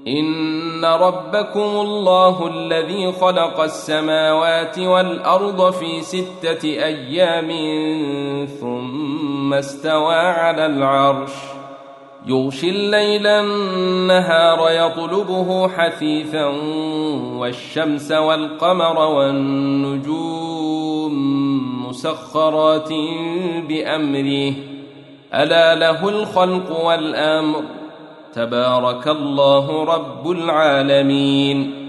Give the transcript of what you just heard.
إن ربكم الله الذي خلق السماوات والأرض في 6 أيام ثم استوى على العرش يغشي الليل النهار يطلبه حثيثا والشمس والقمر والنجوم مسخرات بأمره ألا له الخلق والأمر تبارك الله رب العالمين.